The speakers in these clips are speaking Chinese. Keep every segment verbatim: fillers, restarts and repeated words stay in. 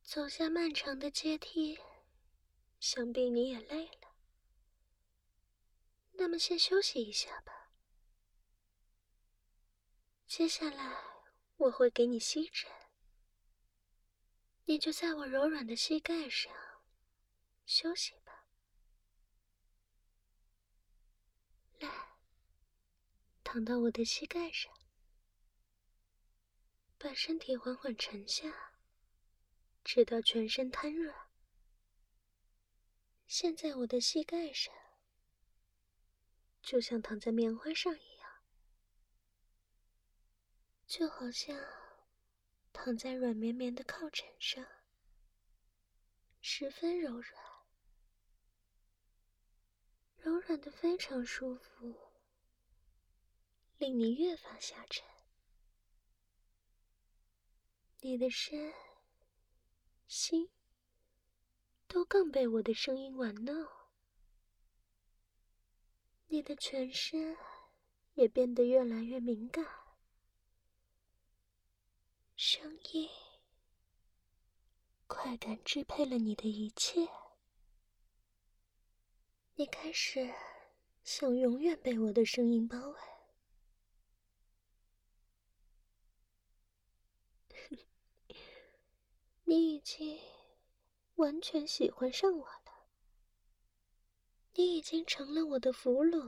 走下漫长的阶梯，想必你也累了。那么先休息一下吧。接下来我会给你吸枕，你就在我柔软的膝盖上休息吧。来，躺到我的膝盖上，把身体缓缓沉下，直到全身瘫软。现在我的膝盖上，就像躺在棉花上一样，就好像躺在软绵绵的靠枕上，十分柔软，柔软的非常舒服，令你越发下沉。你的身心都更被我的声音玩弄，你的全身也变得越来越敏感，声音快感支配了你的一切，你开始想永远被我的声音包围。你已经完全喜欢上我了，你已经成了我的俘虏，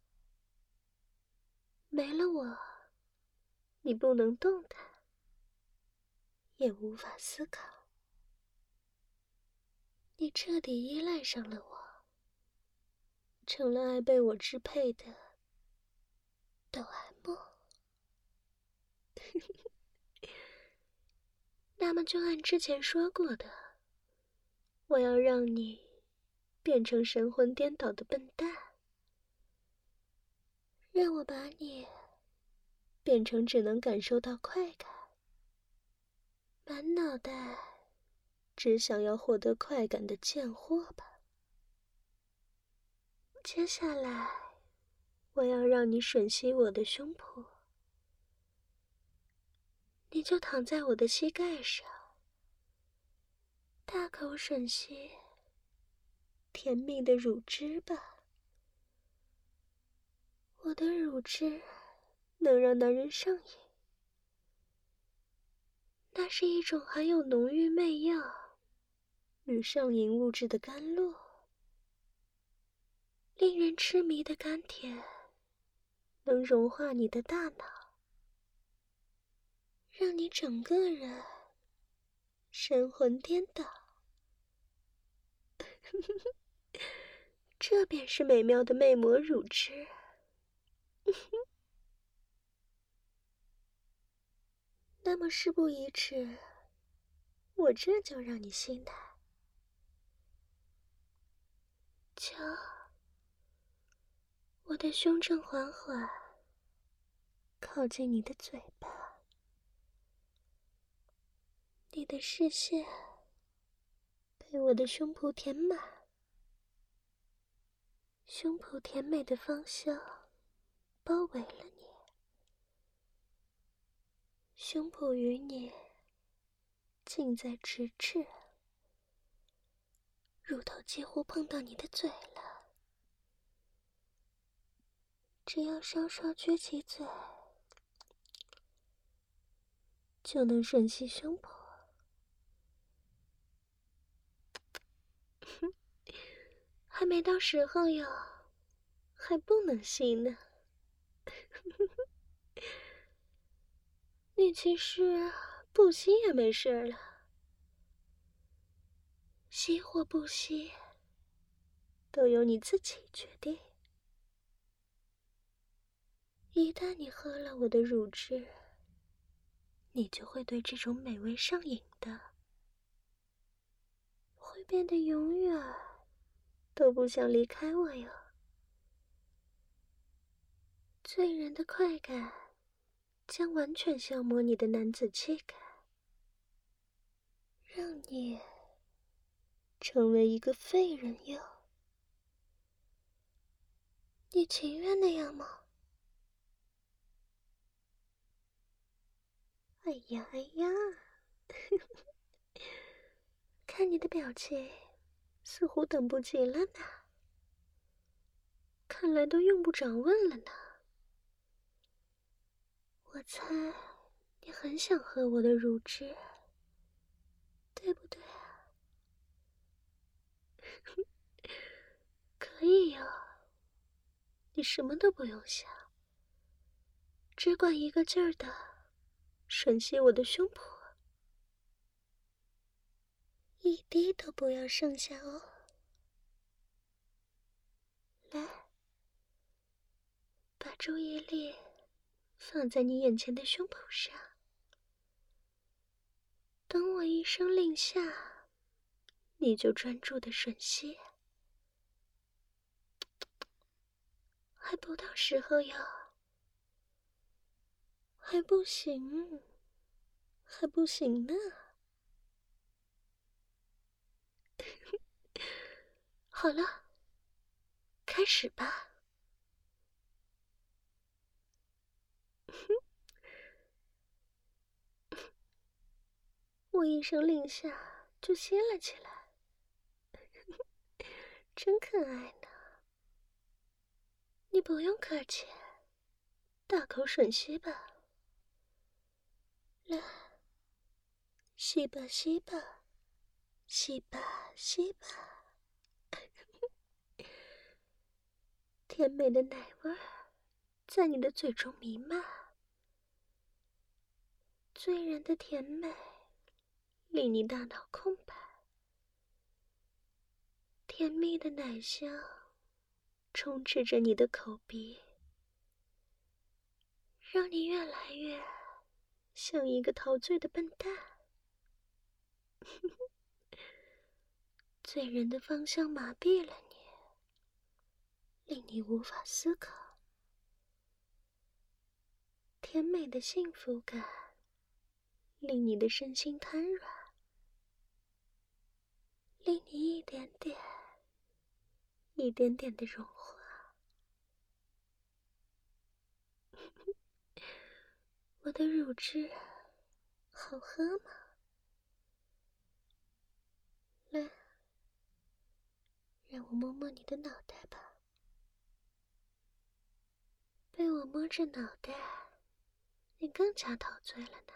没了我，你不能动弹，也无法思考。你彻底依赖上了我，成了爱被我支配的哆啦 A 梦。那么就按之前说过的，我要让你变成神魂颠倒的笨蛋，让我把你变成只能感受到快感，满脑袋只想要获得快感的贱货吧。接下来我要让你吮吸我的胸脯，你就躺在我的膝盖上，大口吮吸甜蜜的乳汁吧。我的乳汁能让男人上瘾，那是一种含有浓郁媚药与上瘾物质的甘露，令人痴迷的甘甜能融化你的大脑，让你整个人神魂颠倒。这便是美妙的魅魔乳汁。那么事不宜迟，我这就让你心态。瞧，我的胸正缓缓靠近你的嘴巴，你的视线被我的胸脯填满，胸脯甜美的芳香包围了你，胸脯与你近在咫尺，乳头几乎碰到你的嘴了，只要稍稍撅起嘴，就能吮吸胸脯。还没到时候哟，还不能吸呢。你其实不吸也没事了，吸或不吸都由你自己决定。一旦你喝了我的乳汁，你就会对这种美味上瘾的，会变得永远都不想离开我哟。醉人的快感将完全消磨你的男子气概，让你成为一个废人哟。你情愿那样吗？哎呀哎呀， 看你的表情，似乎等不及了呢。看来都用不着问了呢。我猜你很想喝我的乳汁，对不对啊？可以哟，你什么都不用想，只管一个劲儿的吮吸我的胸脯，一滴都不要剩下哦。来，把注意力放在你眼前的胸脯上，等我一声令下，你就专注的吮吸。还不到时候哟，还不行，还不行呢。好了，开始吧。我一声令下，就吸了起来，真可爱呢。你不用客气，大口吮吸吧。来，吸吧吸吧，吸吧吸吧。甜美的奶味儿在你的嘴中弥漫，醉人的甜美令你大脑空白，甜蜜的奶香充斥着你的口鼻，让你越来越像一个陶醉的笨蛋。醉人的芳香麻痹了你，令你无法思考。甜美的幸福感令你的身心瘫软，令你一点点一点点的融化。我的乳汁好喝吗？来，让我摸摸你的脑袋吧。被我摸着脑袋，你更加陶醉了呢。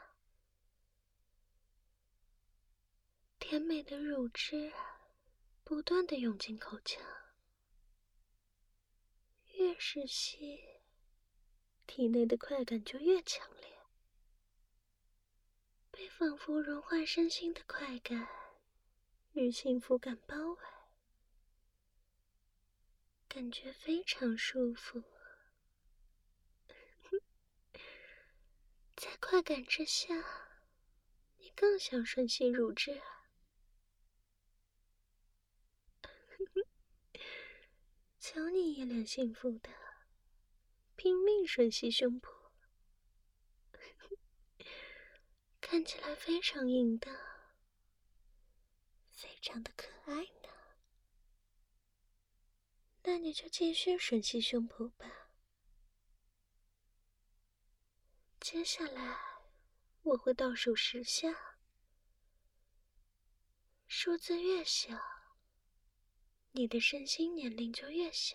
甜美的乳汁不断地涌进口腔，越是吸，体内的快感就越强烈。被仿佛融化身心的快感与幸福感包围，感觉非常舒服。在快感之下，你更想吮吸乳汁啊。瞧你一脸幸福的拼命吮吸胸脯，看起来非常淫荡，非常的可爱呢。那你就继续吮吸胸脯吧。接下来我会倒数十下，数字越小，你的身心年龄就越小，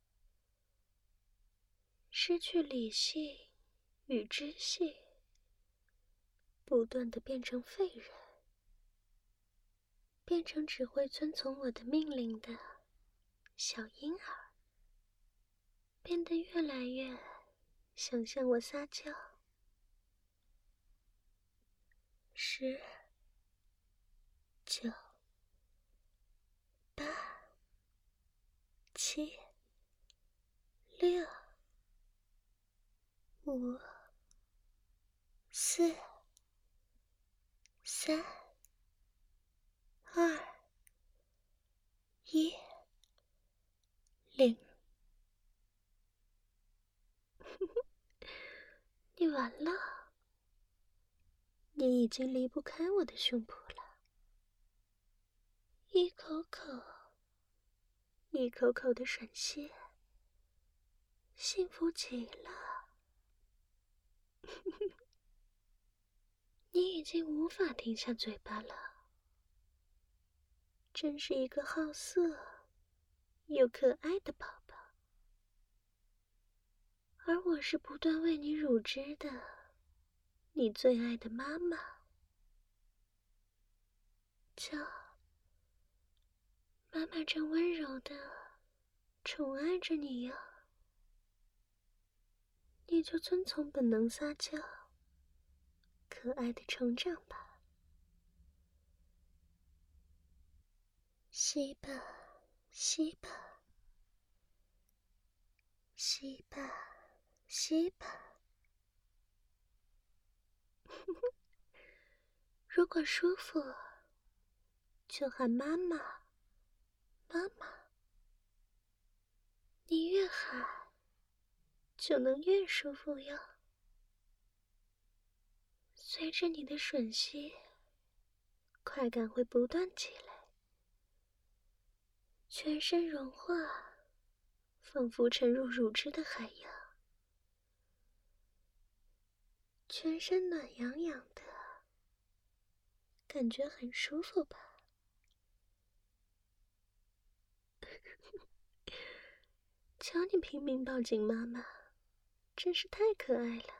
失去理性与知性，不断地变成废人，变成只会遵从我的命令的小婴儿，变得越来越想向我撒娇。十、九、八、七、六、五、四、三、二、一、零。你完了，你已经离不开我的胸脯了。一口口，一口口的吮吸，幸福极了。你已经无法停下嘴巴了， 真是一个好色又可爱的宝宝。而我是不断为你乳汁的你最爱的妈妈。瞧，妈妈正温柔的宠爱着你呀，你就遵从本能撒娇，可爱的成长吧。吸吧，吸吧，吸吧，吸吧。如果舒服，就喊妈妈，妈妈。你越喊，就能越舒服哟。随着你的吮吸，快感会不断积累，全身融化，仿佛沉入乳汁的海洋，全身暖洋洋的，感觉很舒服吧？瞧你拼命抱紧妈妈，真是太可爱了。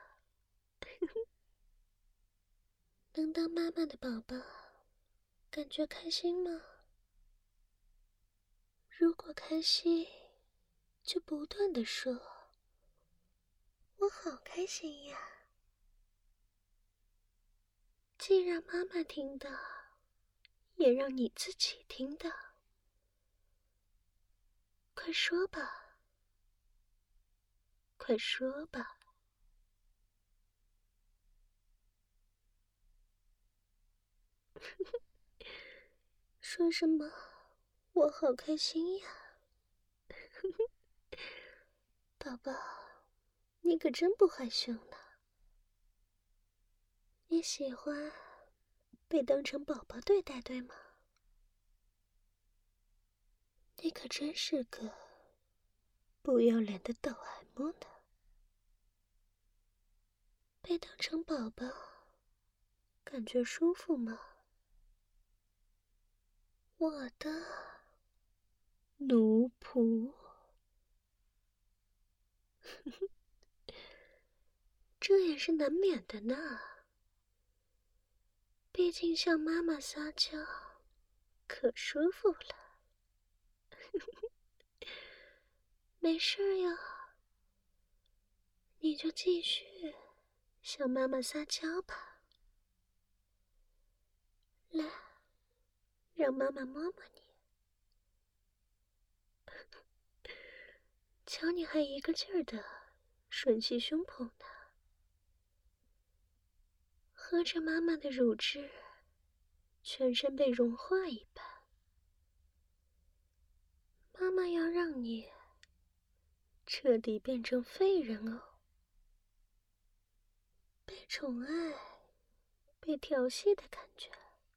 能当妈妈的宝宝，感觉开心吗？如果开心，就不断地说，我好开心呀。既让妈妈听到，也让你自己听到。快说吧，快说吧。说什么？我好开心呀。宝宝，你可真不害羞呢。你喜欢被当成宝宝对待，对吗？你可真是个不要脸的抖 M 呢。被当成宝宝，感觉舒服吗？我的奴仆。这也是难免的呢。毕竟向妈妈撒娇，可舒服了。没事呀，你就继续向妈妈撒娇吧。来，让妈妈摸摸你。瞧你还一个劲儿的吮吸胸脯呢，喝着妈妈的乳汁，全身被融化一般。妈妈要让你彻底变成废人哦。被宠爱、被调戏的感觉，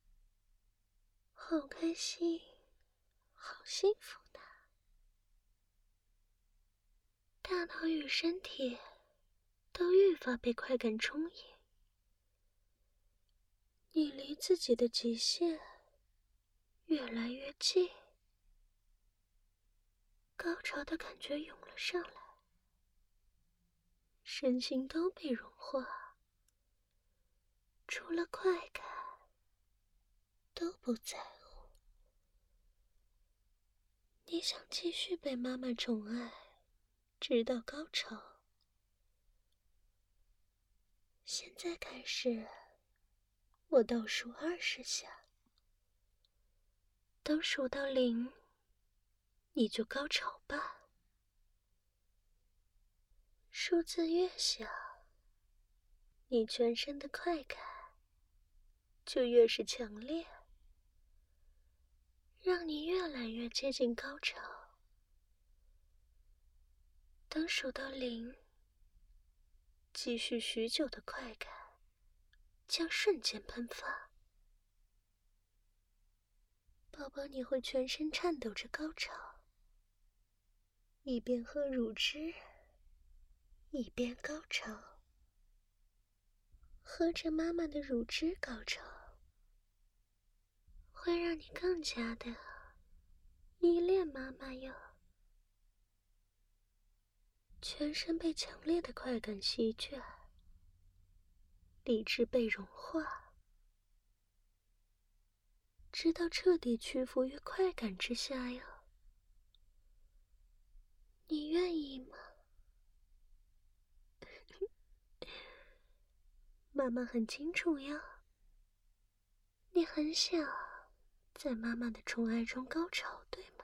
好开心，好幸福呢。大脑与身体都愈发被快感充盈，你离自己的极限越来越近，高潮的感觉涌了上来，身心都被融化，除了快感都不在乎。你想继续被妈妈宠爱，直到高潮。现在开始，我倒数二十下，等数到零，你就高潮吧。数字越小，你全身的快感就越是强烈，让你越来越接近高潮。等数到零，积蓄许久的快感将瞬间喷发。宝宝，你会全身颤抖着高潮，一边喝乳汁，一边高潮。喝着妈妈的乳汁高潮，会让你更加的依恋妈妈哟。全身被强烈的快感席卷，理智被融化，直到彻底屈服于快感之下哟。你愿意吗？妈妈很清楚呀，你很想在妈妈的宠爱中高潮，对吗？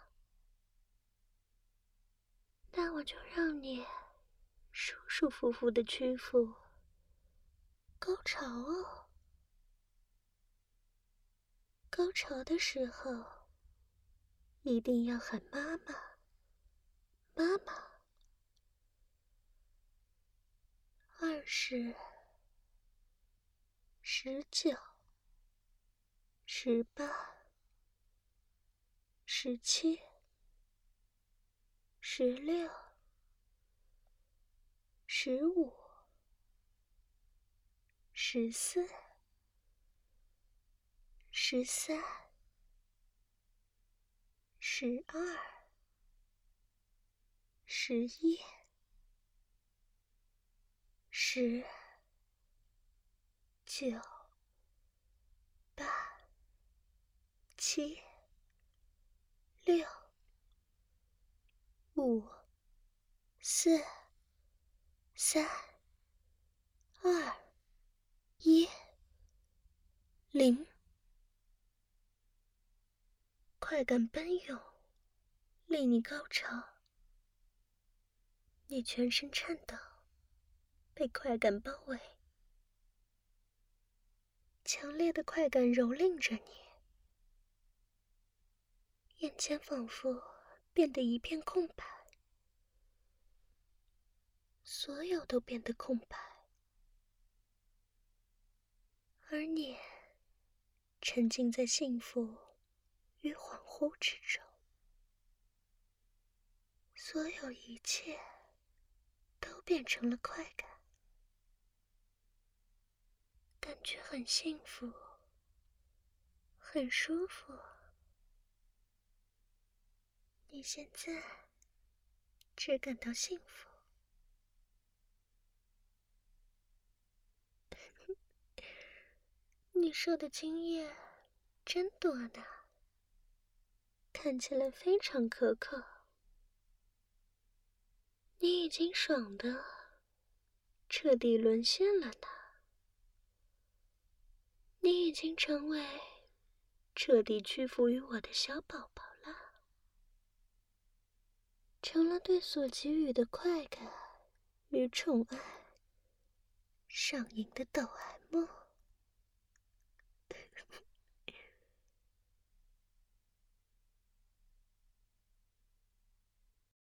那我就让你舒舒服服的屈服，高潮哦。高潮的时候，一定要喊妈妈，妈妈。二十、十九、十八、十七、十六、十五、十四、十三、十二、十一、十、九、八、七、六、五、四、三、二、一、零。快感奔涌，令你高潮。你全身颤抖，被快感包围，强烈的快感蹂躏着你，眼前仿佛变得一片空白，所有都变得空白，而你沉浸在幸福与恍惚之中，所有一切都变成了快感，感觉很幸福，很舒服。你现在只感到幸福。你受的精液真多呢，看起来非常可口。你已经爽得彻底沦陷了呢，你已经成为彻底屈服于我的小宝宝了，成了对所给予的快感与宠爱上瘾的抖 M。